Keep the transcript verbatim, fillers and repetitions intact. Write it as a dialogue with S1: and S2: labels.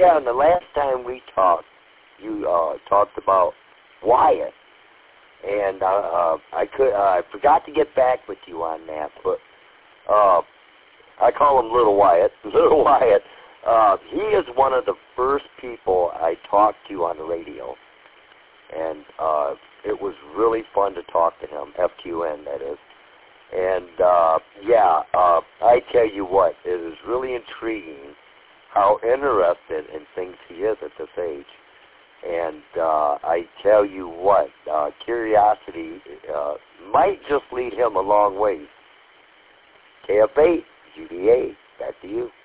S1: yeah, and the last time we talked, you uh, talked about Wyatt, and uh, uh, I could uh, I forgot to get back with you on that, but uh, I call him Little Wyatt. Little Wyatt, uh, he is one of the first people I talked to on the radio, and uh, it was really fun to talk to him, F Q N, that is. And, uh, yeah, uh, I tell you what, it is really intriguing how interested in things he is at this age. And uh, I tell you what, uh, curiosity uh, might just lead him a long way. K F eight, G D A, back to you.